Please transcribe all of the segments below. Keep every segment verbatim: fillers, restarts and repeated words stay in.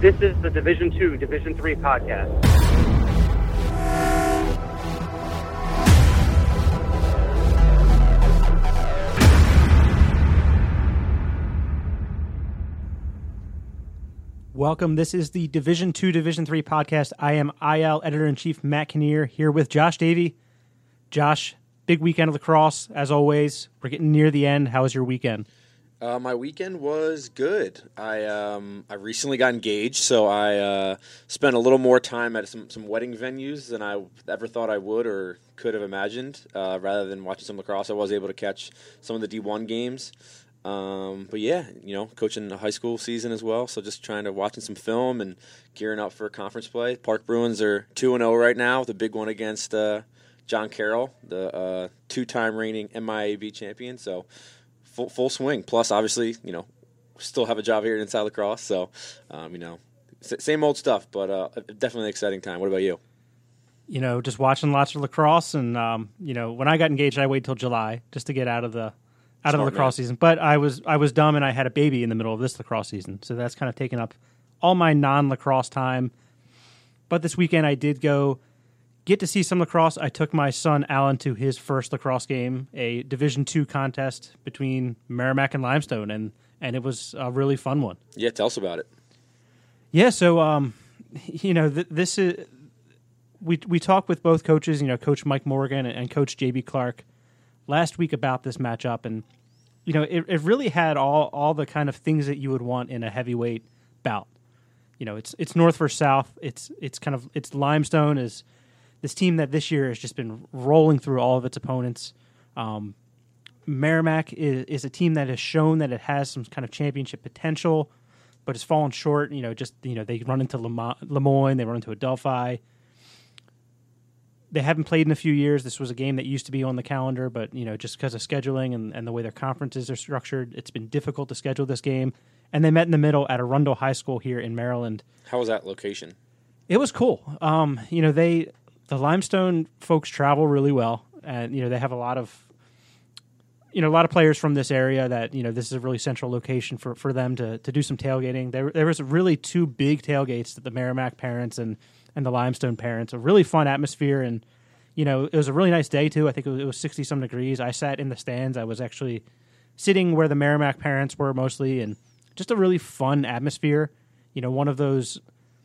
This is the Division two, Division three podcast. Welcome. This is the Division two, Division three podcast. I am I L Editor-in-Chief Matt Kinnear here with Josh Davey. Josh, big weekend of lacrosse, as always. We're getting near the end. How was your weekend? Uh, my weekend was good. I um, I recently got engaged, so I uh, spent a little more time at some, some wedding venues than I ever thought I would or could have imagined. Uh, rather than watching some lacrosse, I was able to catch some of the D one games. Um, but yeah, you know, coaching the high school season as well, so just trying to watching some film and gearing up for conference play. Park Bruins are two and oh right now with a big one against uh, John Carroll, the uh, two-time reigning M I A B champion, so full full swing. Plus, obviously, you know, still have a job here inside lacrosse, so, um, you know, same old stuff, but uh, definitely an exciting time. What about you? You know, just watching lots of lacrosse, and, um, you know, when I got engaged, I waited till July just to get out of the out Smart of the lacrosse man. season. But I was I was dumb, and I had a baby in the middle of this lacrosse season, so that's kind of taken up all my non-lacrosse time. But this weekend, I did go get to see some lacrosse. I took my son Alan to his first lacrosse game, a Division two contest between Merrimack and Limestone, and and it was a really fun one. Yeah, tell us about it. Yeah, so um, you know, th- this is we we talked with both coaches, you know, Coach Mike Morgan and, and Coach J B Clark last week about this matchup, and you know, it, it really had all all the kind of things that you would want in a heavyweight bout. You know, it's it's North versus South. It's it's kind of it's Limestone is this team that this year has just been rolling through all of its opponents. Um, Merrimack is, is a team that has shown that it has some kind of championship potential, but has fallen short. You know, just you know they run into Lemo- Lemoyne, they run into Adelphi. They haven't played in a few years. This was a game that used to be on the calendar, but you know, just because of scheduling and, and the way their conferences are structured, it's been difficult to schedule this game. And they met in the middle at Arundel High School here in Maryland. How was that location? It was cool. Um, you know, they the Limestone folks travel really well, and you know they have a lot of you know a lot of players from this area that you know this is a really central location for, for them to to do some tailgating. There there was really two big tailgates that the Merrimack parents and and the Limestone parents. A really fun atmosphere, and you know it was a really nice day too. I think it was, it was sixty some degrees. I sat in the stands. I was actually sitting where the Merrimack parents were mostly, and just a really fun atmosphere. You know, one of those.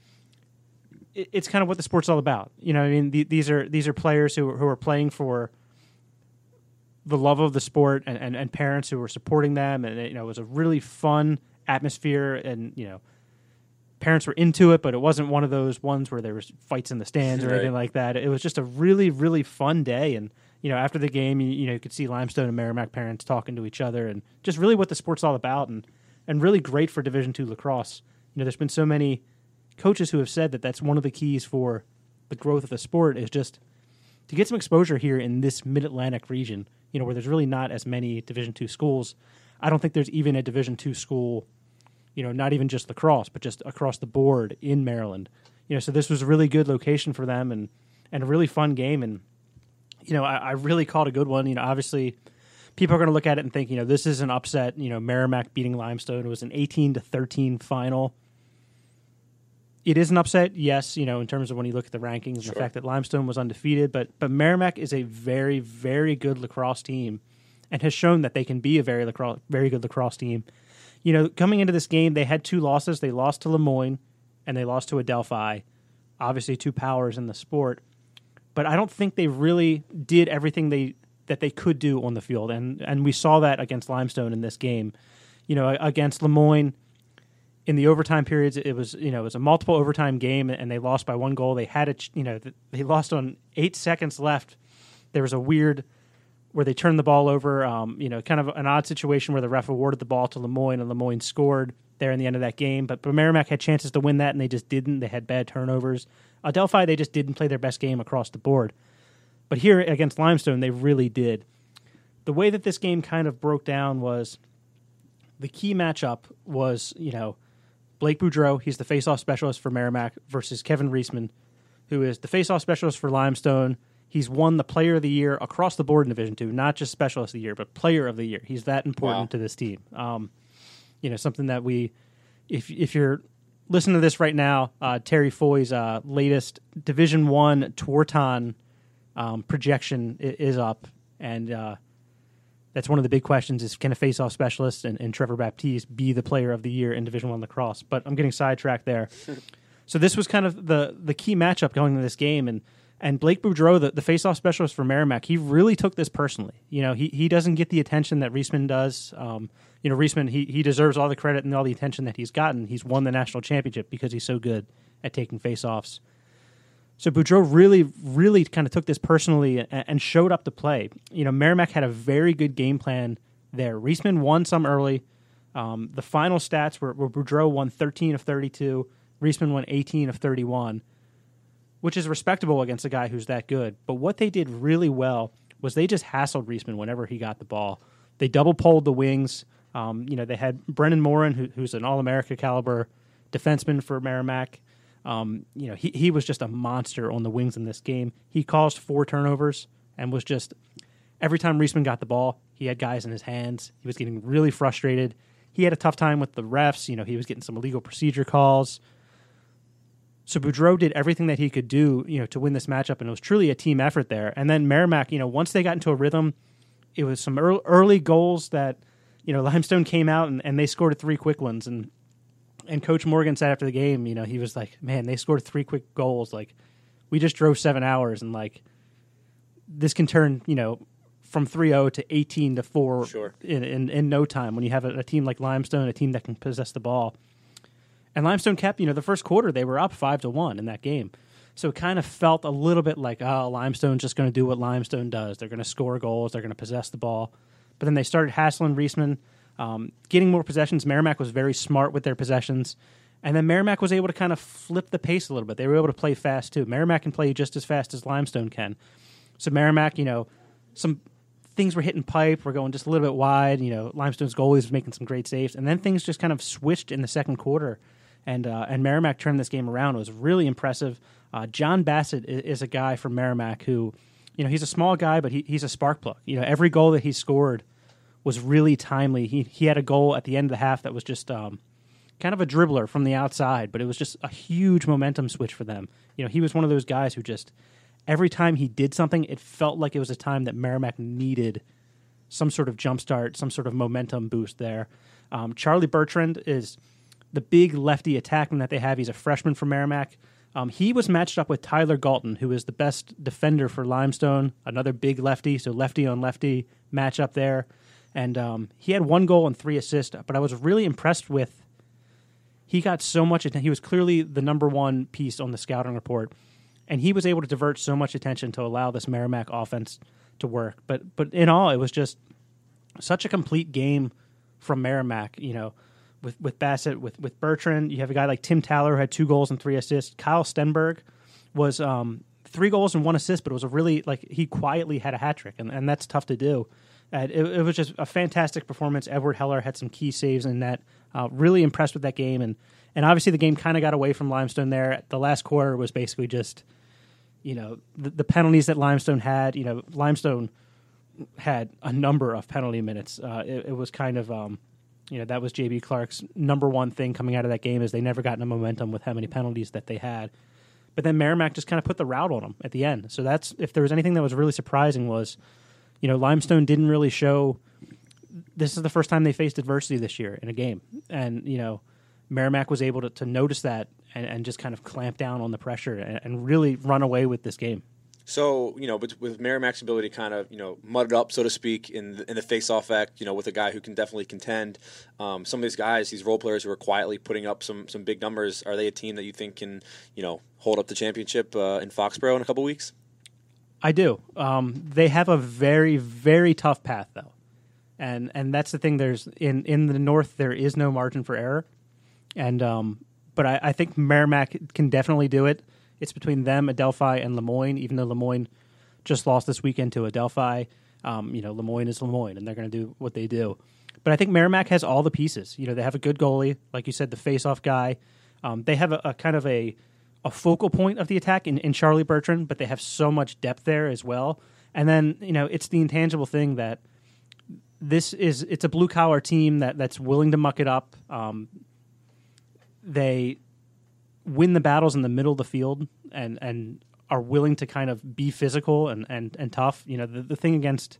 It, it's kind of what the sport's all about. You know, I mean, the, these are these are players who who are playing for the love of the sport, and, and, and parents who are supporting them, and you know, it was a really fun atmosphere, and you know. Parents were into it, but it wasn't one of those ones where there was fights in the stands or Right. anything like that. It was just a really, really fun day. And, you know, after the game, you, you know, you could see Limestone and Merrimack parents talking to each other, and just really what the sport's all about, and, and really great for Division two lacrosse. You know, there's been so many coaches who have said that that's one of the keys for the growth of the sport is just to get some exposure here in this mid-Atlantic region, you know, where there's really not as many Division two schools. I don't think there's even a Division two school, you know, not even just lacrosse, but just across the board in Maryland. You know, so this was a really good location for them, and, and a really fun game. And, you know, I, I really called a good one. You know, obviously people are going to look at it and think, you know, this is an upset. You know, Merrimack beating Limestone. It was an eighteen to thirteen final. It is an upset, yes, you know, in terms of when you look at the rankings and Sure. the fact that Limestone was undefeated. But, but Merrimack is a very, very good lacrosse team and has shown that they can be a very lacrosse, very good lacrosse team. You know, coming into this game, they had two losses. They lost to Lemoyne, and they lost to Adelphi. Obviously, two powers in the sport. But I don't think they really did everything they that they could do on the field, and and we saw that against Limestone in this game. You know, against Lemoyne, in the overtime periods, it was you know it was a multiple overtime game, and they lost by one goal. They had a you know they lost on eight seconds left. There was a weird. Where they turned the ball over, um, you know, kind of an odd situation where the ref awarded the ball to Lemoyne, and Lemoyne scored there in the end of that game. But, but Merrimack had chances to win that, and they just didn't. They had bad turnovers. Adelphi, they just didn't play their best game across the board. But here against Limestone, they really did. The way that this game kind of broke down was the key matchup was, you know, Blake Boudreau, he's the face-off specialist for Merrimack, versus Kevin Reisman, who is the face-off specialist for Limestone. He's won the Player of the Year across the board in Division two, not just Specialist of the Year, but Player of the Year. He's that important Wow. to this team. Um, you know, something that we, if if you're listen to this right now. Uh, Terry Foy's uh, latest Division One Twerton um, projection i- is up, and uh, that's one of the big questions: is can a face-off specialist and, and Trevor Baptiste be the player of the year in Division One lacrosse? But I'm getting sidetracked there. So this was kind of the the key matchup going into this game, and and Blake Boudreau, the, the face-off specialist for Merrimack, he really took this personally. You know, he he doesn't get the attention that Reisman does. Um, you know, Reisman, he he deserves all the credit and all the attention that he's gotten. He's won the national championship because he's so good at taking face-offs. So Boudreau really, really kind of took this personally and, and showed up to play. You know, Merrimack had a very good game plan there. Reisman won some early. Um, the final stats were, were Boudreau won thirteen of thirty-two. Reisman won eighteen of thirty-one, which is respectable against a guy who's that good. But what they did really well was they just hassled Reisman whenever he got the ball. They double-poled the wings. Um, you know, they had Brennan Morin, who, who's an All-America caliber defenseman for Merrimack. Um, you know, he, he was just a monster on the wings in this game. He caused four turnovers and was just, every time Reisman got the ball, he had guys in his hands. He was getting really frustrated. He had a tough time with the refs. You know, he was getting some illegal procedure calls. So Boudreau did everything that he could do, you know, to win this matchup, and it was truly a team effort there. And then Merrimack, you know, once they got into a rhythm, it was some early, early goals that, you know, Limestone came out and, and they scored three quick ones. And and Coach Morgan said after the game, you know, he was like, man, they scored three quick goals. Like, we just drove seven hours, and, like, this can turn, you know, from three oh to eighteen to four Sure. in, in, in no time when you have a, a team like Limestone, a team that can possess the ball. And Limestone kept, you know, the first quarter they were up five to one in that game, so it kind of felt a little bit like, oh, Limestone's just going to do what Limestone does. They're going to score goals. They're going to possess the ball. But then they started hassling Reisman, um, getting more possessions. Merrimack was very smart with their possessions, and then Merrimack was able to kind of flip the pace a little bit. They were able to play fast too. Merrimack can play just as fast as Limestone can. So Merrimack, you know, some things were hitting pipe, were going just a little bit wide. You know, Limestone's goalies was making some great saves, and then things just kind of switched in the second quarter. And uh, and Merrimack turned this game around. It was really impressive. Uh, John Bassett is, is a guy from Merrimack who, you know, he's a small guy, but he, he's a spark plug. You know, every goal that he scored was really timely. He he had a goal at the end of the half that was just um, kind of a dribbler from the outside, but it was just a huge momentum switch for them. You know, he was one of those guys who just, every time he did something, it felt like it was a time that Merrimack needed some sort of jumpstart, some sort of momentum boost there. Um, Charlie Bertrand is the big lefty attackman that they have. He's a freshman from Merrimack. Um, he was matched up with Tyler Galton, who is the best defender for Limestone, another big lefty, so lefty on lefty matchup there. And um, he had one goal and three assists, but I was really impressed with, he got so much attention. He was clearly the number one piece on the scouting report, and he was able to divert so much attention to allow this Merrimack offense to work. But but in all, it was just such a complete game from Merrimack, you know, with, with Bassett, with, with Bertrand. You have a guy like Tim Taller who had two goals and three assists. Kyle Stenberg was um, three goals and one assist, but it was a really, like, he quietly had a hat trick, and, and that's tough to do. Uh, it, it was just a fantastic performance. Edward Heller had some key saves in that. Uh, really impressed with that game, and and obviously the game kind of got away from Limestone there. The last quarter was basically just, you know, the, the penalties that Limestone had. You know, Limestone had a number of penalty minutes. Uh, it, it was kind of, um, you know, that was J B Clark's number one thing coming out of that game, is they never got into momentum with how many penalties that they had. But then Merrimack just kind of put the route on them at the end. So that's, if there was anything that was really surprising, was, you know, Limestone didn't really show. This is the first time they faced adversity this year in a game, and you know, Merrimack was able to, to notice that and, and just kind of clamp down on the pressure and, and really run away with this game. So, you know, with, with Merrimack's ability to kind of, you know, mud it up, so to speak, in the, in the face-off act, you know, with a guy who can definitely contend, um, some of these guys, these role players who are quietly putting up some, some big numbers, are they a team that you think can, you know, hold up the championship uh, in Foxborough in a couple weeks? I do. Um, they have a very, very tough path, though. And and that's the thing. There's in, in the North, there is no margin for error. And um, but I, I think Merrimack can definitely do it. It's between them, Adelphi, and Lemoyne, even though Lemoyne just lost this weekend to Adelphi. Um, you know, Lemoyne is Lemoyne, and they're going to do what they do. But I think Merrimack has all the pieces. You know, they have a good goalie, like you said, the face-off guy. Um, they have a, a kind of a, a focal point of the attack in, in Charlie Bertrand, but they have so much depth there as well. And then, you know, it's the intangible thing that this is, it's a blue-collar team that, that's willing to muck it up. Um, they win the battles in the middle of the field and, and are willing to kind of be physical and, and, and tough. You know, the, the thing against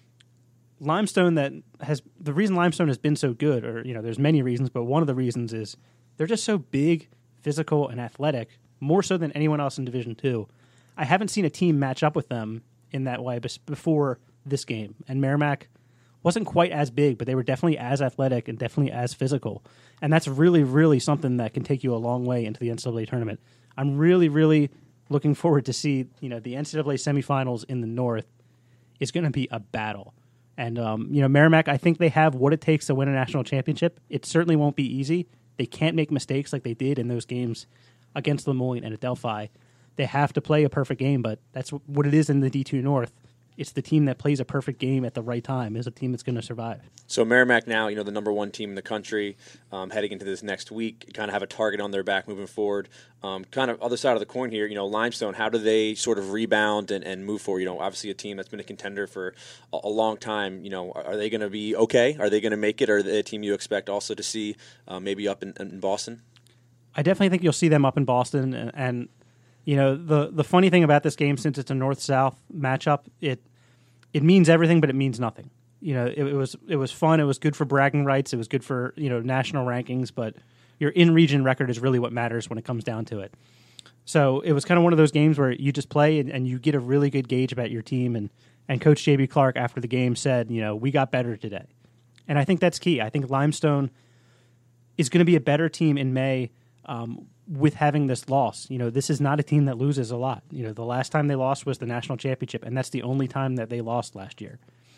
Limestone that has the reason Limestone has been so good, or, you know, there's many reasons, but one of the reasons is they're just so big, physical, and athletic, more so than anyone else in Division Two. I haven't seen a team match up with them in that way before this game. And Merrimack wasn't quite as big, but they were definitely as athletic and definitely as physical. And that's really, really something that can take you a long way into the N C double A tournament. I'm really, really looking forward to see, you know, the N C double A semifinals in the North is going to be a battle. And, um, you know, Merrimack, I think they have what it takes to win a national championship. It certainly won't be easy. They can't make mistakes like they did in those games against Lemoyne and Adelphi. They have to play a perfect game, but that's what it is in the D two North. It's the team that plays a perfect game at the right time is a team that's going to survive. So Merrimack now, you know, the number one team in the country, um, heading into this next week, kind of have a target on their back moving forward. Um, kind of other side of the coin here, you know, Limestone, how do they sort of rebound and, and move forward? You know, obviously a team that's been a contender for a, a long time. You know, are, are they going to be okay? Are they going to make it? Or are they a team you expect also to see uh, maybe up in, in Boston? I definitely think you'll see them up in Boston, and, and you know, the the funny thing about this game, since it's a north-south matchup, it it means everything, but it means nothing. You know, it, it was it was fun. It was good for bragging rights. It was good for, you know, national rankings. But your in-region record is really what matters when it comes down to it. So it was kind of one of those games where you just play and, and you get a really good gauge about your team. And and Coach J B Clark after the game said, you know, we got better today, and I think that's key. I think Limestone is going to be a better team in May. Um, with having this loss. You know, this is not a team that loses a lot. You know, the last time they lost was the national championship, and that's the only time that they lost last year.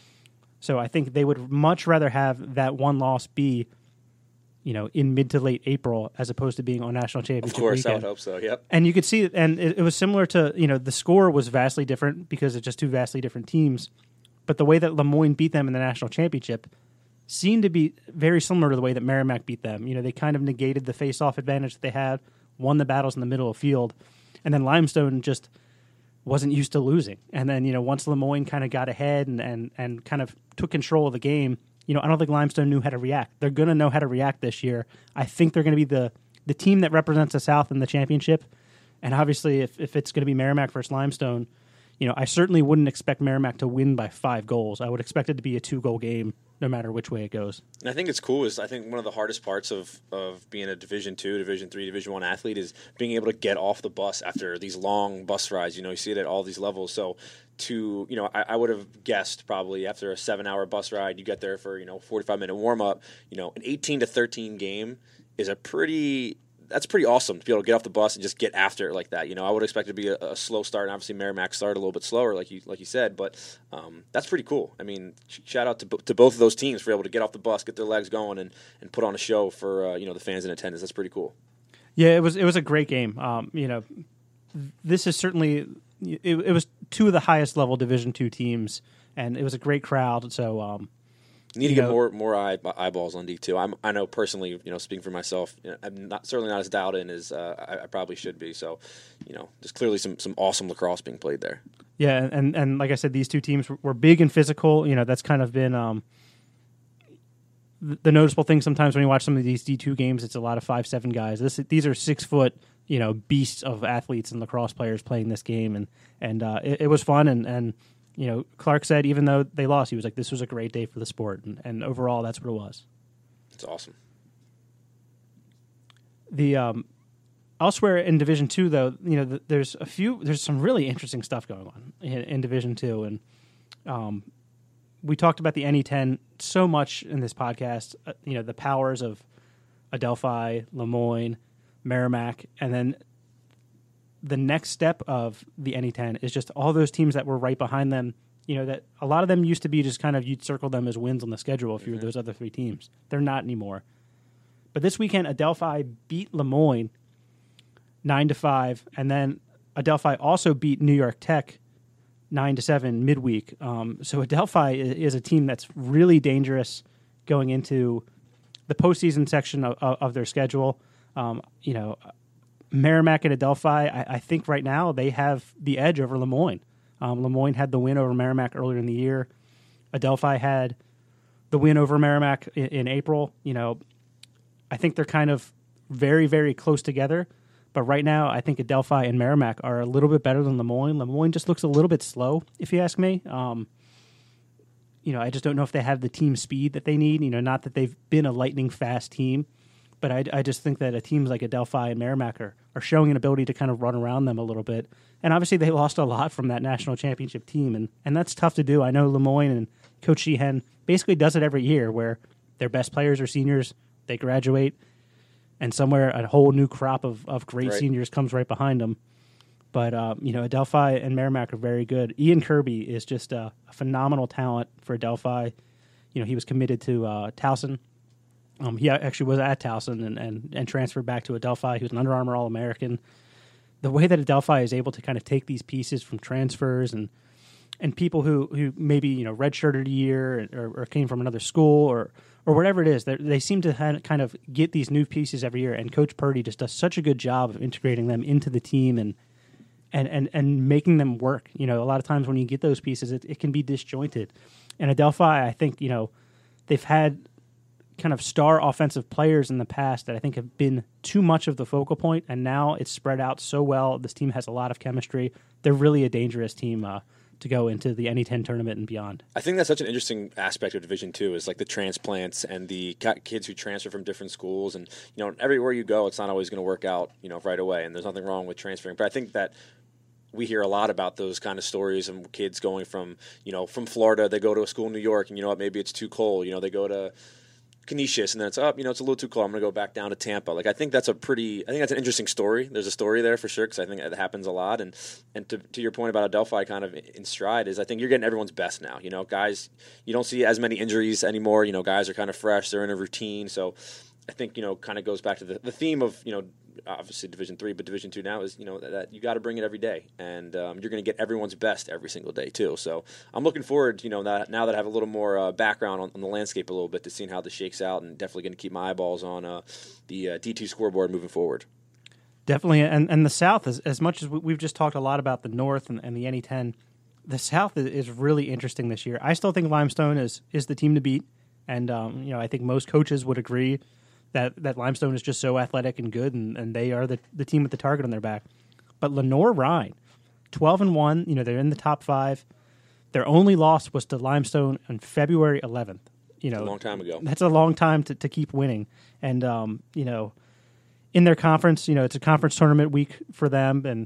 So I think they would much rather have that one loss be, you know, in mid to late April as opposed to being on national championship Of course, weekend. I would hope so, yep. And you could see, and it, it was similar to, you know, the score was vastly different because it's just two vastly different teams, but the way that Lemoyne beat them in the national championship seemed to be very similar to the way that Merrimack beat them. You know, they kind of negated the face-off advantage that they had, won the battles in the middle of the field, and then Limestone just wasn't used to losing. And then, you know, once Lemoyne kind of got ahead and, and, and kind of took control of the game, you know, I don't think Limestone knew how to react. They're going to know how to react this year. I think they're going to be the, the team that represents the South in the championship. And obviously, if, if it's going to be Merrimack versus Limestone, you know, I certainly wouldn't expect Merrimack to win by five goals. I would expect it to be a two-goal game, no matter which way it goes. And I think it's cool is I think one of the hardest parts of, of being a Division two, Division three, Division one athlete is being able to get off the bus after these long bus rides. You know, you see it at all these levels. So to, you know, I, I would have guessed probably after a seven-hour bus ride, you get there for, you know, forty-five minute warm-up. You know, an eighteen to thirteen game is a pretty – that's pretty awesome to be able to get off the bus and just get after it like that. You know, I would expect it to be a, a slow start, and obviously Merrimack started a little bit slower, like you like you said, but um, that's pretty cool. I mean, sh- shout out to to both of those teams for able to get off the bus, get their legs going, and, and put on a show for uh, you know the fans in attendance. That's pretty cool. Yeah, it was it was a great game. Um, you know, this is certainly it, it was two of the highest level Division two teams, and it was a great crowd. So. Um, Need to You get know- more more eye, eyeballs on D two. I'm, I know personally, you know, speaking for myself, you know, I'm not certainly not as dialed in as uh, I, I probably should be. So, you know, there's clearly some, some awesome lacrosse being played there. Yeah, and, and like I said, these two teams were- were big and physical. You know, that's kind of been um, the, the noticeable thing sometimes when you watch some of these D two games. It's a lot of five seven guys. This these are six foot, you know, beasts of athletes and lacrosse players playing this game, and and uh, it, it was fun. And, and you know, Clark said even though they lost, he was like, "This was a great day for the sport," and, and overall, that's what it was. It's awesome. The um, elsewhere in Division Two, though, you know, th- there's a few, there's some really interesting stuff going on in, in Division Two, and um, we talked about the N E ten so much in this podcast. Uh, you know, the powers of Adelphi, Lemoyne, Merrimack, and then the next step of the N E ten is just all those teams that were right behind them. You know, that a lot of them used to be just kind of, you'd circle them as wins on the schedule if you were those other three teams. They're not anymore. But this weekend, Adelphi beat Lemoyne nine to five, and then Adelphi also beat New York Tech nine to seven midweek. Um, so Adelphi is, is a team that's really dangerous going into the postseason section of, of, of their schedule. Um, you know, Merrimack and Adelphi, I, I think right now they have the edge over Lemoyne. Um, Lemoyne had the win over Merrimack earlier in the year. Adelphi had the win over Merrimack in, in April. You know, I think they're kind of very, very close together. But right now, I think Adelphi and Merrimack are a little bit better than Lemoyne. Lemoyne just looks a little bit slow, if you ask me. Um, you know, I just don't know if they have the team speed that they need. You know, not that they've been a lightning fast team, but I, I just think that a teams like Adelphi and Merrimack are, are showing an ability to kind of run around them a little bit. And obviously, they lost a lot from that national championship team, and, and that's tough to do. I know Lemoyne and Coach Sheehan basically does it every year, where their best players are seniors, they graduate, and somewhere a whole new crop of, of great right. seniors comes right behind them. But, um, you know, Adelphi and Merrimack are very good. Ian Kirby is just a, a phenomenal talent for Adelphi. You know, he was committed to uh, Towson. Um, he actually was at Towson and, and, and transferred back to Adelphi. He was an Under Armour All-American. The way that Adelphi is able to kind of take these pieces from transfers and and people who, who maybe, you know, redshirted a year or, or came from another school or or whatever it is, they seem to have, kind of get these new pieces every year. And Coach Purdy just does such a good job of integrating them into the team and and, and, and making them work. You know, a lot of times when you get those pieces, it, it can be disjointed. And Adelphi, I think, you know, they've had kind of star offensive players in the past that I think have been too much of the focal point, and now it's spread out so well. This team has a lot of chemistry. They're really a dangerous team uh, to go into the N E ten tournament and beyond. I think that's such an interesting aspect of Division Two is like the transplants and the kids who transfer from different schools. And you know, everywhere you go, it's not always going to work out, you know, right away. And there's nothing wrong with transferring, but I think that we hear a lot about those kind of stories of kids going from, you know, from Florida, they go to a school in New York, and you know what, maybe it's too cold. You know, they go to Canisius, and then it's up. You know, it's a little too cold. I'm going to go back down to Tampa. Like, I think that's a pretty. I think that's an interesting story. There's a story there for sure because I think it happens a lot. And and to to your point about Adelphi, kind of in stride, is I think you're getting everyone's best now. You know, guys, you don't see as many injuries anymore. You know, guys are kind of fresh. They're in a routine. So I think, you know, kind of goes back to the, the theme of, you know, obviously Division Three, but Division Two now is, you know, that, that you got to bring it every day, and um, you're going to get everyone's best every single day too. So I'm looking forward, you know, that now that I have a little more uh, background on, on the landscape a little bit, to seeing how this shakes out, and definitely going to keep my eyeballs on uh, the uh, D two scoreboard moving forward. Definitely, and and the South, as as much as we've just talked a lot about the North and, and the N E ten, the South is, is really interesting this year. I still think Limestone is is the team to beat, and um, you know, I think most coaches would agree that, that Limestone is just so athletic and good, and, and they are the, the team with the target on their back. But Lenore-Rhine, twelve and one, you know, they're in the top five. Their only loss was to Limestone on February eleventh. You know, a long time ago. That's a long time to, to keep winning. And, um, you know, in their conference, you know, it's a conference tournament week for them, and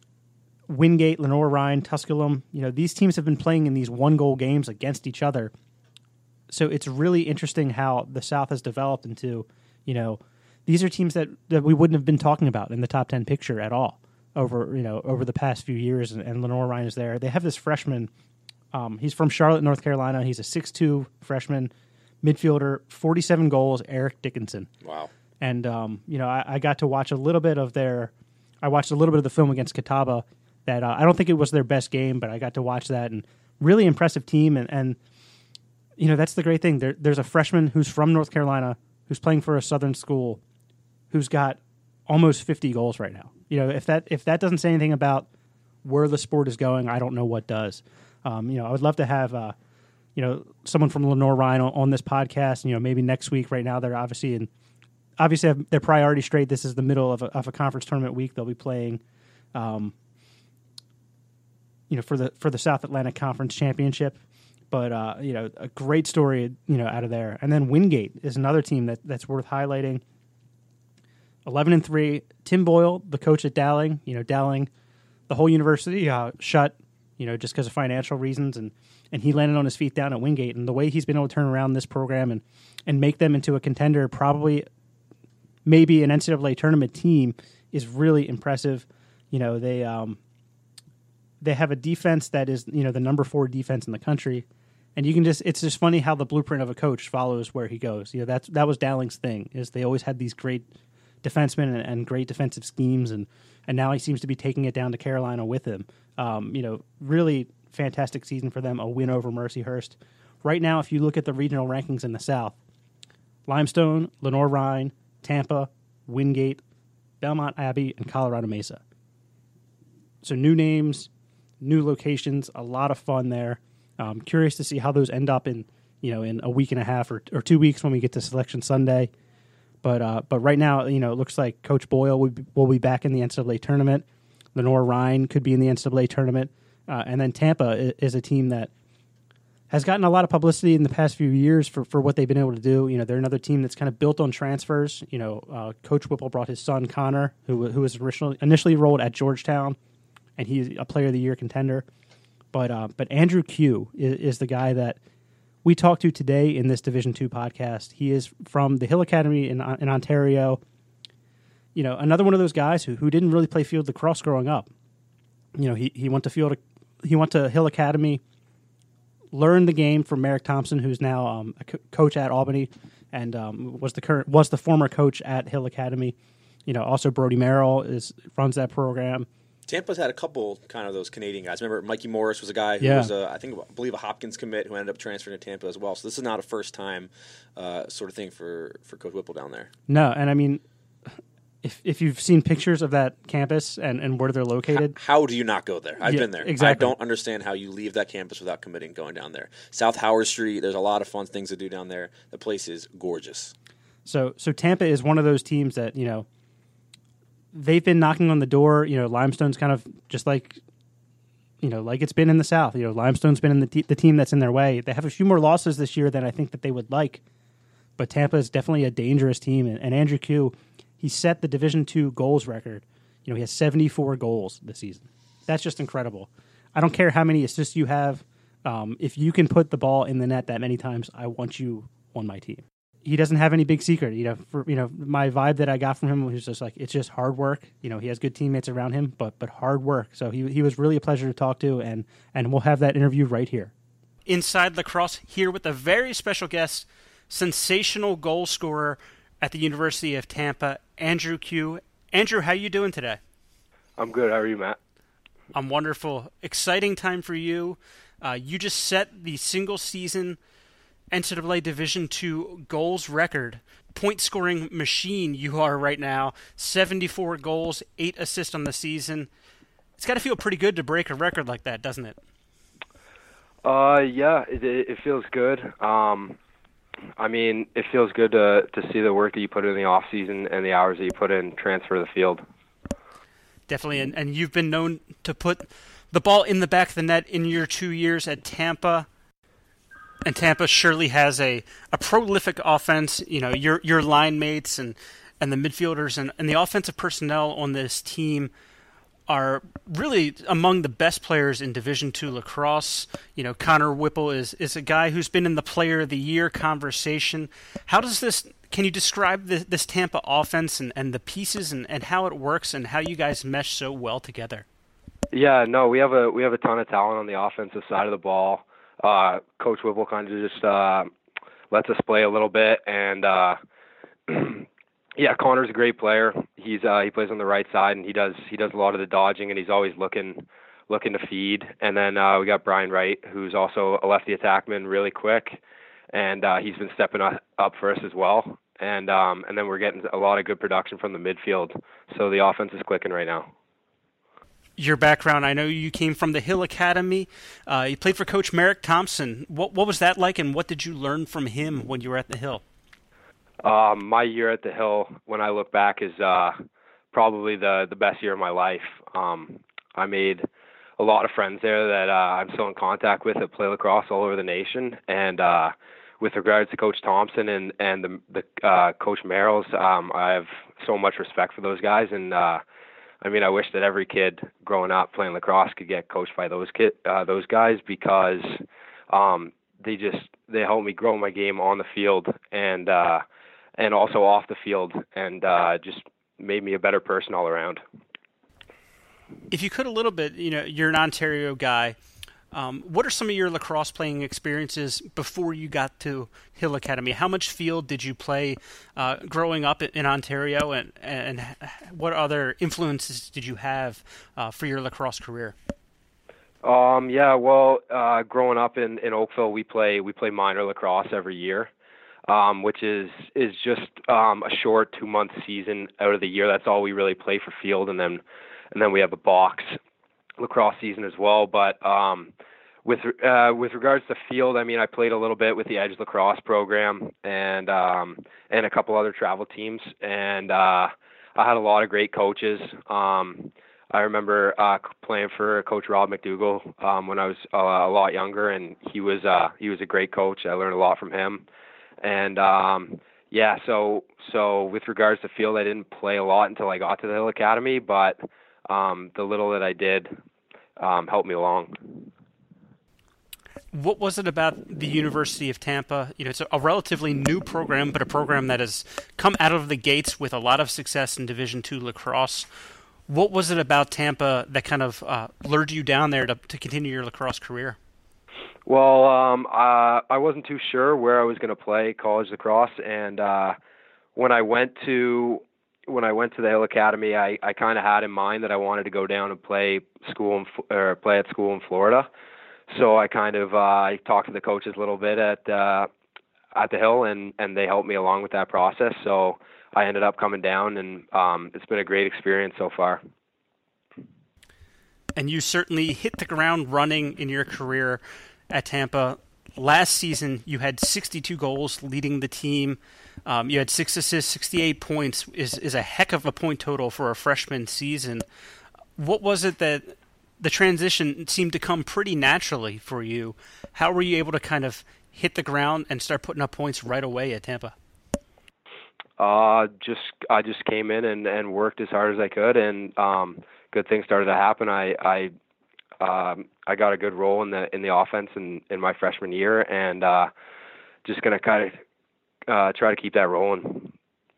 Wingate, Lenore-Rhine, Tusculum, you know, these teams have been playing in these one-goal games against each other. So it's really interesting how the South has developed into, you know, these are teams that, that we wouldn't have been talking about in the top ten picture at all over, you know, over the past few years, and, and Lenore-Rhine is there. They have this freshman, um, he's from Charlotte, North Carolina. He's a six two freshman midfielder, forty-seven goals, Eric Dickinson. Wow. And, um, you know, I, I got to watch a little bit of their, I watched a little bit of the film against Catawba that uh, I don't think it was their best game, but I got to watch that, and really impressive team. And, and you know, that's the great thing. There, there's a freshman who's from North Carolina who's playing for a Southern school who's got almost fifty goals right now. You know, if that if that doesn't say anything about where the sport is going, I don't know what does. Um, you know, I would love to have, uh, you know, someone from Lenore-Rhine on, on this podcast. And, you know, maybe next week. Right now, they're obviously in obviously have their priority straight. This is the middle of a, of a conference tournament week. They'll be playing, um, you know, for the for the South Atlantic Conference Championship. But, uh, you know, a great story, you know, out of there. And then Wingate is another team that, that's worth highlighting. eleven and three. Tim Boyle, the coach at Dowling, you know, Dowling, the whole university uh, shut, you know, just because of financial reasons. And, and he landed on his feet down at Wingate. And the way he's been able to turn around this program and, and make them into a contender, probably maybe an N C double A tournament team, is really impressive. You know, they um, they have a defense that is, you know, the number four defense in the country. And you can just, it's just funny how the blueprint of a coach follows where he goes. You know, that's, that was Dowling's thing, is they always had these great defensemen and, and great defensive schemes. And, and now he seems to be taking it down to Carolina with him. Um, you know, really fantastic season for them, a win over Mercyhurst. Right now, if you look at the regional rankings in the South, Limestone, Lenore-Rhine, Tampa, Wingate, Belmont Abbey, and Colorado Mesa. So new names, new locations, a lot of fun there. Um, curious to see how those end up in, you know, in a week and a half or, or two weeks when we get to Selection Sunday. But uh, but right now, you know, it looks like Coach Boyle will be, will be back in the N C double A tournament. Lenore Ryan could be in the N C double A tournament. Uh, and then Tampa is, is a team that has gotten a lot of publicity in the past few years for, for what they've been able to do. You know, they're another team that's kind of built on transfers. You know, uh, Coach Whipple brought his son Connor, who who was originally initially enrolled at Georgetown, and he's a Player of the Year contender. But uh, but Andrew Q is, is the guy that we talked to today in this Division two podcast. He is from the Hill Academy in in Ontario. You know, another one of those guys who who didn't really play field lacrosse growing up. You know, he he went to field he went to Hill Academy. Learned the game from Merrick Thompson, who's now um, a co- coach at Albany, and um, was the current was the former coach at Hill Academy. You know, also Brody Merrill is runs that program. Tampa's had a couple kind of those Canadian guys. Remember, Mikey Morris was a guy who yeah. was, a, I think, I believe a Hopkins commit who ended up transferring to Tampa as well. So this is not a first time uh, sort of thing for, for Coach Whipple down there. No, and I mean, if if you've seen pictures of that campus and, and where they're located, how, how do you not go there? I've yeah, been there. Exactly. I don't understand how you leave that campus without committing going down there. South Howard Street. There's a lot of fun things to do down there. The place is gorgeous. So so Tampa is one of those teams that, you know, they've been knocking on the door. You know, Limestone's kind of just like, you know, like it's been in the South. You know, Limestone's been in the, te- the team that's in their way. They have a few more losses this year than I think that they would like, but Tampa is definitely a dangerous team. And, and Andrew Q, he set the Division two goals record. You know, he has seventy-four goals this season. That's just incredible. I don't care how many assists you have. Um, if you can put the ball in the net that many times, I want you on my team. He doesn't have any big secret. You know, for, you know, my vibe that I got from him was just like, it's just hard work. You know, he has good teammates around him, but but hard work. So he he was really a pleasure to talk to, and and we'll have that interview right here. Inside Lacrosse, here with a very special guest, sensational goal scorer at the University of Tampa, Andrew Q. Andrew, how you doing today? I'm good. How are you, Matt? I'm wonderful. Exciting time for you. Uh, you just set the single-season N C double A Division two goals record. Point-scoring machine you are right now. seventy-four goals, eight assists on the season. It's got to feel pretty good to break a record like that, doesn't it? Uh, yeah, it, it feels good. Um, I mean, it feels good to to see the work that you put in the off season and the hours that you put in transfer to the field. Definitely, and, and you've been known to put the ball in the back of the net in your two years at Tampa. And Tampa surely has a, a prolific offense. You know, your your line mates and, and the midfielders and, and the offensive personnel on this team are really among the best players in Division two lacrosse. You know, Connor Whipple is, is a guy who's been in the Player of the Year conversation. How does this, can you describe this, this Tampa offense and, and the pieces and, and how it works and how you guys mesh so well together? Yeah, no, we have a we have a ton of talent on the offensive side of the ball. Uh, Coach Whipple kind of just uh, lets us play a little bit, and uh, yeah, Connor's a great player. He's uh, he plays on the right side, and he does he does a lot of the dodging, and he's always looking looking to feed. And then uh, we got Brian Wright, who's also a lefty attackman, really quick, and uh, he's been stepping up for us as well. And um, and then we're getting a lot of good production from the midfield, so the offense is clicking right now. Your background, I know you came from the Hill Academy. Uh, you played for Coach Merrick Thompson. What what was that like, and what did you learn from him when you were at the Hill? Um, my year at the Hill, when I look back, is uh, probably the, the best year of my life. Um, I made a lot of friends there that uh, I'm still in contact with that play lacrosse all over the nation. And uh, with regards to Coach Thompson and, and the, the uh, Coach Merrills, um, I have so much respect for those guys. And uh, I mean, I wish that every kid growing up playing lacrosse could get coached by those kid, uh, those guys because um, they just they helped me grow my game on the field and uh, and also off the field, and uh, just made me a better person all around. If you could a little bit, you know, you're an Ontario guy. Um, what are some of your lacrosse playing experiences before you got to Hill Academy? How much field did you play uh, growing up in Ontario, and, and what other influences did you have uh, for your lacrosse career? Um, yeah, well, uh, growing up in, in Oakville, we play we play minor lacrosse every year, um, which is is just um, a short two month season out of the year. That's all we really play for field, and then and then we have a box lacrosse season as well. But um, with uh, with regards to field, I mean, I played a little bit with the Edge Lacrosse program and um, and a couple other travel teams, and uh, I had a lot of great coaches. Um, I remember uh, playing for Coach Rob McDougall um, when I was uh, a lot younger, and he was uh, he was a great coach. I learned a lot from him, and um, yeah. So so with regards to field, I didn't play a lot until I got to the Hill Academy, but um, the little that I did um, helped me along. What was it about the University of Tampa? You know, it's a, a relatively new program, but a program that has come out of the gates with a lot of success in Division two lacrosse. What was it about Tampa that kind of uh, lured you down there to, to continue your lacrosse career? Well, um, uh, I wasn't too sure where I was going to play college lacrosse, and uh, when I went to when I went to the Hill Academy, I, I kind of had in mind that I wanted to go down and play school in, or play at school in Florida. So I kind of uh, I talked to the coaches a little bit at uh, at the Hill, and, and they helped me along with that process. So I ended up coming down, and um, it's been a great experience so far. And you certainly hit the ground running in your career at Tampa. Last season, you had sixty-two goals leading the team. Um, you had six assists, sixty-eight points is is a heck of a point total for a freshman season. What was it that the transition seemed to come pretty naturally for you? How were you able to kind of hit the ground and start putting up points right away at Tampa? Uh, just I just came in and, and worked as hard as I could, and um, good things started to happen. I I um, I got a good role in the in the offense in, in my freshman year, and uh, just gonna kind of uh, try to keep that rolling.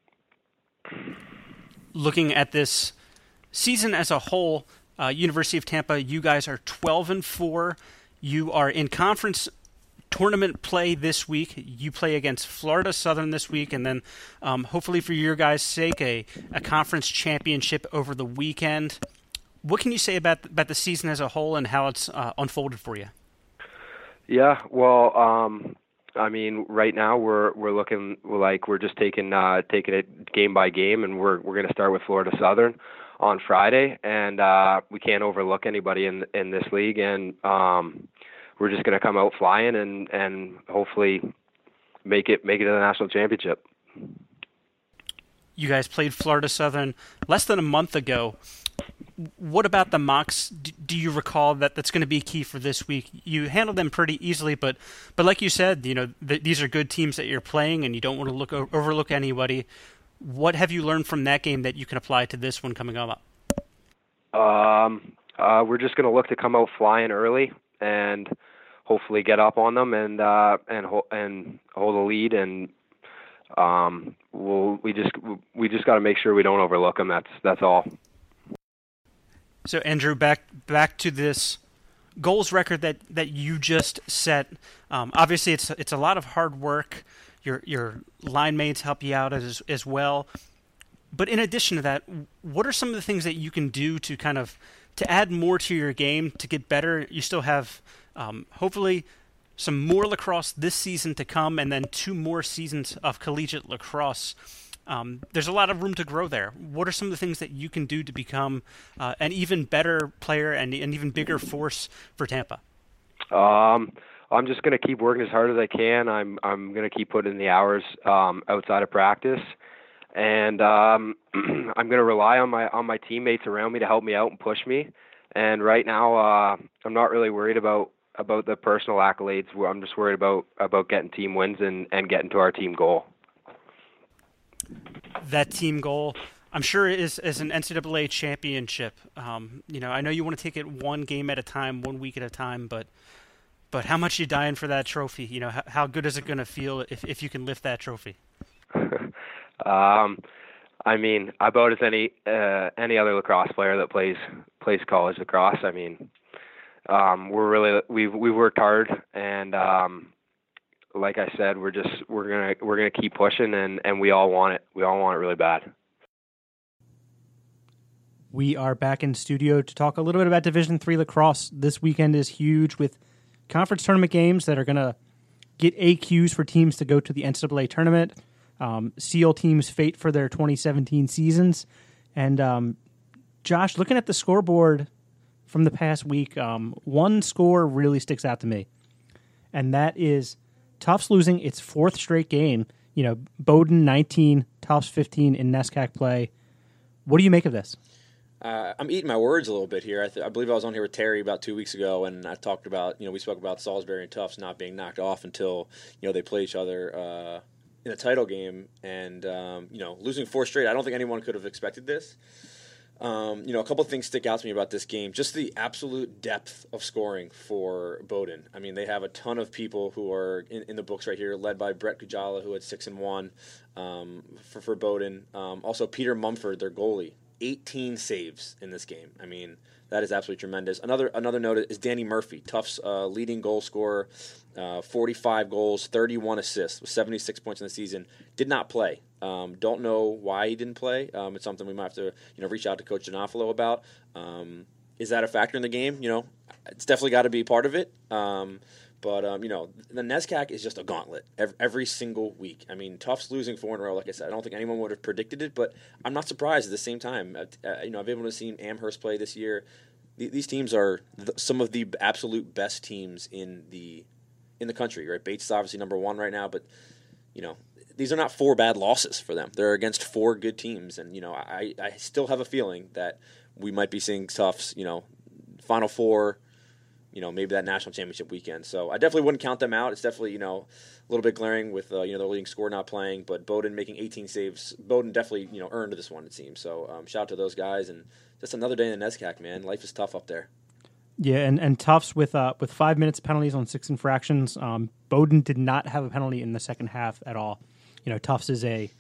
Looking at this season as a whole, uh, University of Tampa, you guys are twelve and four. You are in conference tournament play this week. You play against Florida Southern this week, and then um, hopefully for your guys' sake, a, a conference championship over the weekend. What can you say about about the season as a whole and how it's uh, unfolded for you? Yeah, well, um, I mean, right now we're we're looking like we're just taking uh, taking it game by game, and we're we're going to start with Florida Southern on Friday, and uh, we can't overlook anybody in in this league, and um, we're just going to come out flying and, and hopefully make it make it to the national championship. You guys played Florida Southern less than a month ago. What about the Mocs? Do you recall that that's going to be key for this week? You handled them pretty easily, but but like you said, you know th- these are good teams that you're playing, and you don't want to look overlook anybody. What have you learned from that game that you can apply to this one coming up? Um, uh, we're just going to look to come out flying early and hopefully get up on them and uh, and ho- and hold a lead, and um, we'll we just we just got to make sure we don't overlook them. That's that's all. So Andrew, back back to this goals record that, that you just set. Um, obviously, it's it's a lot of hard work. Your your line mates help you out as as well. But in addition to that, what are some of the things that you can do to kind of to add more to your game to get better? You still have um, hopefully some more lacrosse this season to come, and then two more seasons of collegiate lacrosse. Um, there's a lot of room to grow there. What are some of the things that you can do to become uh, an even better player and an even bigger force for Tampa? Um, I'm just going to keep working as hard as I can. I'm I'm going to keep putting in the hours um, outside of practice, and um, I'm going to rely on my on my teammates around me to help me out and push me. And right now, uh, I'm not really worried about about the personal accolades. I'm just worried about about getting team wins and, and getting to our team goal. That team goal, I'm sure, is, is an N C double A championship. Um, you know, I know you want to take it one game at a time, one week at a time, but but how much are you dying for that trophy? You know, how, how good is it going to feel if, if you can lift that trophy? um, I mean, about as any uh, any other lacrosse player that plays plays college lacrosse. I mean, um, we're really we've we've worked hard, and um, like I said, we're just we're gonna we're gonna keep pushing, and, and we all want it. We all want it really bad. We are back in studio to talk a little bit about Division three lacrosse. This weekend is huge with conference tournament games that are going to get A Qs for teams to go to the N C double A tournament, um, seal teams' fate for their twenty seventeen seasons. And um, Josh, looking at the scoreboard from the past week, um, one score really sticks out to me, and that is Tufts losing its fourth straight game. You know, Bowdoin nineteen, Tufts fifteen in NESCAC play. What do you make of this? Uh, I'm eating my words a little bit here. I, th- I believe I was on here with Terry about two weeks ago, and I talked about, you know, we spoke about Salisbury and Tufts not being knocked off until, you know, they play each other uh, in a title game, and, um, you know, losing four straight. I don't think anyone could have expected this. Um, you know, a couple of things stick out to me about this game. Just the absolute depth of scoring for Bowdoin. I mean, they have a ton of people who are in, in the books right here, led by Brett Kujala, who had six and one um, for, for Bowdoin. Um, also, Peter Mumford, their goalie. eighteen saves in this game. I mean, that is absolutely tremendous. Another another note is Danny Murphy, Tufts' uh, leading goal scorer, uh, forty-five goals, thirty-one assists, with seventy-six points in the season. Did not play. Um, don't know why he didn't play. Um, it's something we might have to you know reach out to Coach D'Onofrio about. Um, is that a factor in the game? You know, it's definitely got to be part of it. Um, But, um, you know, the NESCAC is just a gauntlet every, every single week. I mean, Tufts losing four in a row, like I said, I don't think anyone would have predicted it, but I'm not surprised at the same time. Uh, you know, I've been able to see Amherst play this year. Th- these teams are th- some of the absolute best teams in the in the country, right? Bates is obviously number one right now, but, you know, these are not four bad losses for them. They're against four good teams, and, you know, I, I still have a feeling that we might be seeing Tufts, you know, Final Four, you know, maybe that national championship weekend. So I definitely wouldn't count them out. It's definitely, you know, a little bit glaring with, uh, you know, their leading scorer not playing, but Bowdoin making eighteen saves. Bowdoin definitely, you know, earned this one, it seems. So um, shout out to those guys. And just another day in the NESCAC, man. Life is tough up there. Yeah, and, and Tufts with uh, with five minutes penalties on six infractions. Um, Bowdoin did not have a penalty in the second half at all. You know, Tufts is a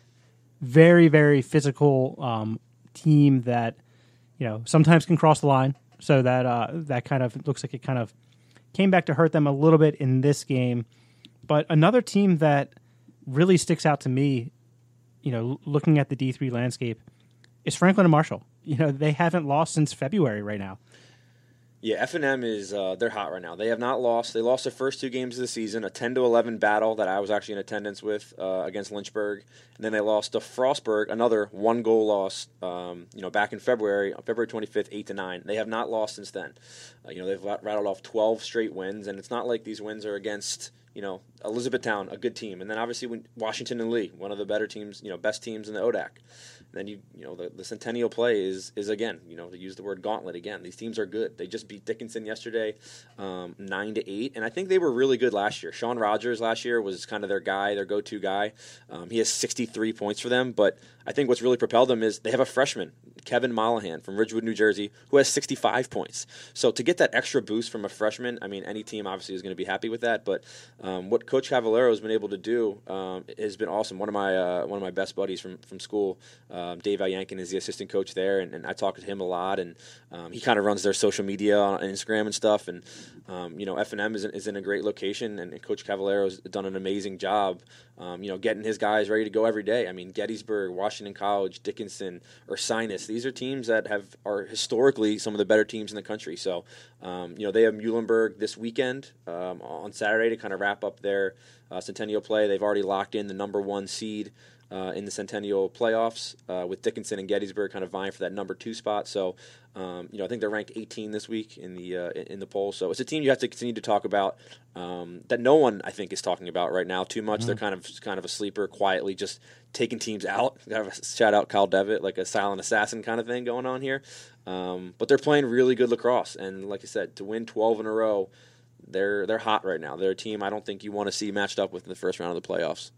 very, very physical um, team that, you know, sometimes can cross the line. So that uh, that kind of looks like it kind of came back to hurt them a little bit in this game. But another team that really sticks out to me, you know, looking at the D three landscape, is Franklin and Marshall. You know, they haven't lost since February right now. Yeah, F and M is uh, they're hot right now. They have not lost. They lost their first two games of the season, a ten to eleven battle that I was actually in attendance with uh, against Lynchburg, and then they lost to Frostburg, another one goal loss. Um, you know, back in February, February twenty-fifth, eight to nine. They have not lost since then. Uh, you know, they've rattled off twelve straight wins, and it's not like these wins are against, you know, Elizabethtown, a good team, and then obviously when Washington and Lee, one of the better teams, you know, best teams in the O D A C. Then you you know the, the Centennial play is is again, you know, to use the word gauntlet again. These teams are good. They just beat Dickinson yesterday, um, nine to eight, and I think they were really good last year. Sean Rogers last year was kind of their guy, their go-to guy. Um, he has sixty-three points for them, but I think what's really propelled them is they have a freshman, Kevin Mollahan from Ridgewood, New Jersey, who has sixty-five points. So to get that extra boost from a freshman, I mean, any team obviously is going to be happy with that. But um, what Coach Cavallero has been able to do um, has been awesome. One of my uh, one of my best buddies from from school. Um, Dave Alyankin is the assistant coach there, and, and I talk to him a lot, and um, he kind of runs their social media on Instagram and stuff, and um, you know, F and M is in, is in a great location, and, and Coach Cavallero has done an amazing job, um, you know, getting his guys ready to go every day. I mean, Gettysburg, Washington College, Dickinson, Ursinus, these are teams that have are historically some of the better teams in the country. So, um, you know, they have Muhlenberg this weekend um, on Saturday to kind of wrap up their uh, Centennial play. They've already locked in the number one seed Uh, in the Centennial playoffs, uh, with Dickinson and Gettysburg kind of vying for that number two spot. So, um, you know, I think they're ranked eighteen this week in the uh, in the poll. So it's a team you have to continue to talk about um, that no one I think is talking about right now too much. Mm-hmm. They're kind of kind of a sleeper, quietly just taking teams out. Shout out Kyle Devitt, like a silent assassin kind of thing going on here. Um, but they're playing really good lacrosse, and like I said, to win twelve in a row, they're they're hot right now. They're a team I don't think you want to see matched up with in the first round of the playoffs.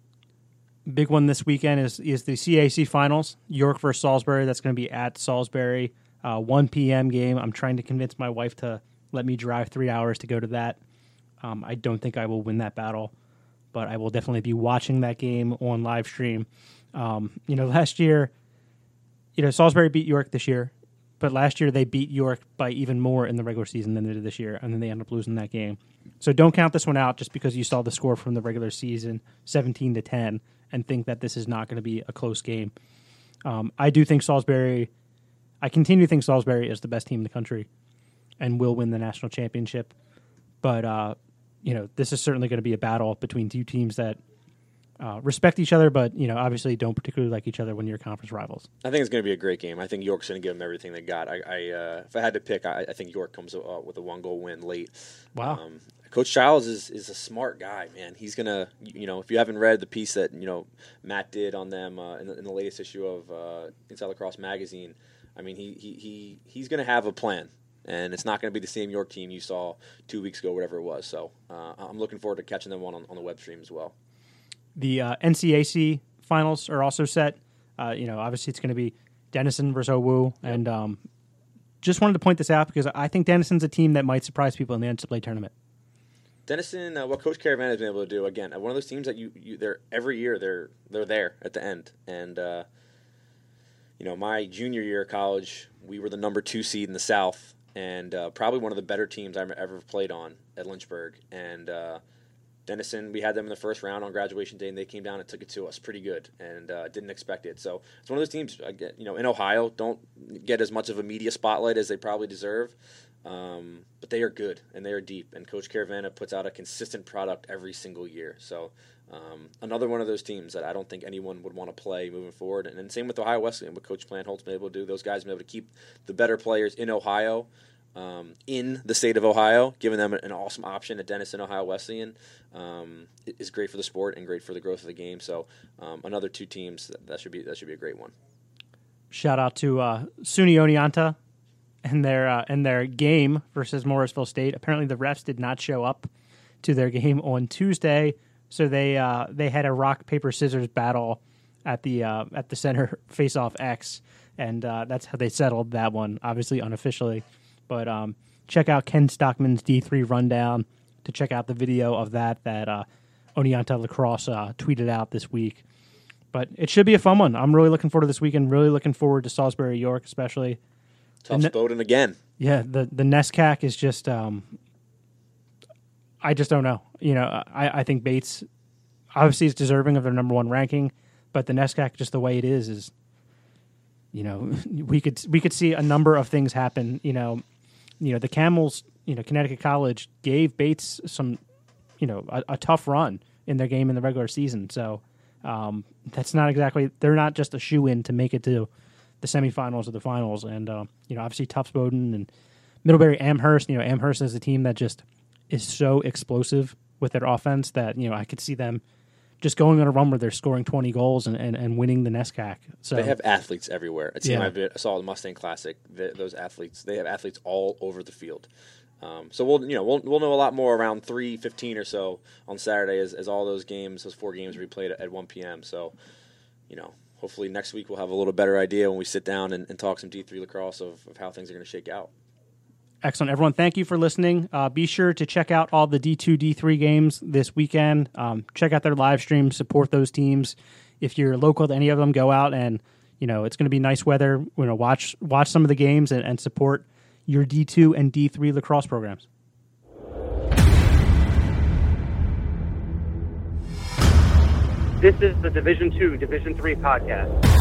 Big one this weekend is is the C A C finals, York versus Salisbury. That's going to be at Salisbury, uh, one p.m. game. I'm trying to convince my wife to let me drive three hours to go to that. Um, I don't think I will win that battle, but I will definitely be watching that game on live stream. Um, you know, last year, you know, Salisbury beat York this year, but last year they beat York by even more in the regular season than they did this year, and then they ended up losing that game. So don't count this one out just because you saw the score from the regular season, seventeen to ten. And think that this is not going to be a close game. Um, I do think Salisbury, I continue to think Salisbury is the best team in the country and will win the national championship. But, uh, you know, this is certainly going to be a battle between two teams that uh, respect each other, but you know, obviously don't particularly like each other when you're conference rivals. I think it's going to be a great game. I think York's going to give them everything they got. I, I uh, if I had to pick, I, I think York comes uh, with a one goal win late. Wow. Um, Coach Childs is, is a smart guy, man. He's gonna, you know, if you haven't read the piece that you know Matt did on them uh, in, the, in the latest issue of uh, Inside Lacrosse magazine, I mean, he he, he he's gonna have a plan. And it's not going to be the same York team you saw two weeks ago, whatever it was. So uh, I'm looking forward to catching them on, on the web stream as well. The uh, N C A C finals are also set. Uh, you know, obviously it's going to be Denison versus Owu. Yep. And um, just wanted to point this out because I think Denison's a team that might surprise people in the N C double A tournament. Denison, uh, what Coach Caravan has been able to do, again, one of those teams that you, you they're every year they're they're there at the end. And, uh, you know, my junior year of college, we were the number two seed in the South. And uh, probably one of the better teams I've ever played on at Lynchburg. And uh, Denison, we had them in the first round on graduation day, and they came down and took it to us pretty good, and uh, didn't expect it. So it's one of those teams, you know, in Ohio, don't get as much of a media spotlight as they probably deserve. Um, but they are good, and they are deep. And Coach Caravana puts out a consistent product every single year. So um, another one of those teams that I don't think anyone would want to play moving forward. And then same with Ohio Wesleyan, what Coach Plantholt's been able to do. Those guys have been able to keep the better players in Ohio, um, in the state of Ohio, giving them an awesome option at Denison, Ohio Wesleyan. Um, is great for the sport and great for the growth of the game. So um, another two teams, that, that should be that should be a great one. Shout out to uh, SUNY Oneonta and their uh, and their game versus Morrisville State. Apparently, the refs did not show up to their game on Tuesday, so they uh, they had a rock paper scissors battle at the uh, at the center face-off X, and uh, that's how they settled that one. Obviously, unofficially, but um, check out Ken Stockman's D three rundown to check out the video of that that uh, Oneonta Lacrosse uh, tweeted out this week. But it should be a fun one. I'm really looking forward to this weekend. Really looking forward to Salisbury York, especially. Tough Bowdoin again. Yeah, the the NESCAC is just. Um, I just don't know. You know, I, I think Bates obviously is deserving of their number one ranking, but the NESCAC, just the way it is, is. You know, we could we could see a number of things happen. You know, you know the Camels. You know, Connecticut College gave Bates some, you know, a, a tough run in their game in the regular season. So um, that's not exactly. They're not just a shoe-in to make it to the semifinals or the finals. And uh, you know, obviously Tufts Bowdoin and Middlebury Amherst. You know, Amherst is a team that just is so explosive with their offense that you know I could see them just going on a run where they're scoring twenty goals and, and, and winning the NESCAC. So they have athletes everywhere. A team Yeah. I saw at the Mustang Classic, the, those athletes, they have athletes all over the field. Um, so we'll you know we'll we'll know a lot more around three fifteen or so on Saturday as, as all those games, those four games, will be played at, at one p.m. So you know hopefully next week we'll have a little better idea when we sit down and, and talk some D three lacrosse of, of how things are going to shake out. Excellent, everyone. Thank you for listening. Uh, be sure to check out all the D two, D three games this weekend. Um, check out their live streams. Support those teams. If you're local to any of them, go out and you know it's going to be nice weather. You know, watch watch some of the games and, and support your D two and D three lacrosse programs. This is the Division two, Division three podcast.